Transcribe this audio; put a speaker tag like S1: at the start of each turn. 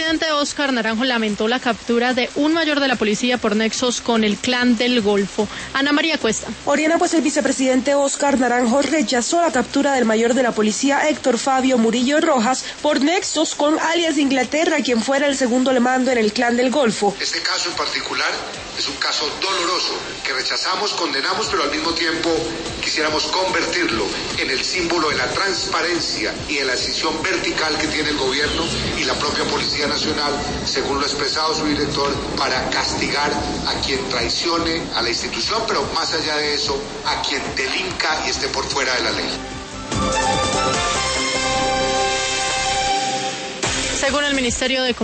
S1: vicepresidente Óscar Naranjo lamentó la captura de un mayor de la policía por nexos con el Clan del Golfo. Ana María Cuesta.
S2: Oriana, pues el vicepresidente Óscar Naranjo rechazó la captura del mayor de la policía Héctor Fabio Murillo Rojas por nexos con alias Inglaterra, quien fuera el segundo al mando en el Clan del Golfo.
S3: Este caso en particular es un caso doloroso que rechazamos, condenamos, pero al mismo tiempo quisiéramos convertirlo en el símbolo de la transparencia y de la decisión vertical que tiene el gobierno y la propia Policía Nacional, según lo ha expresado su director, para castigar a quien traicione a la institución, pero más allá de eso, a quien delinca y esté por fuera de la ley.
S1: Según el Ministerio de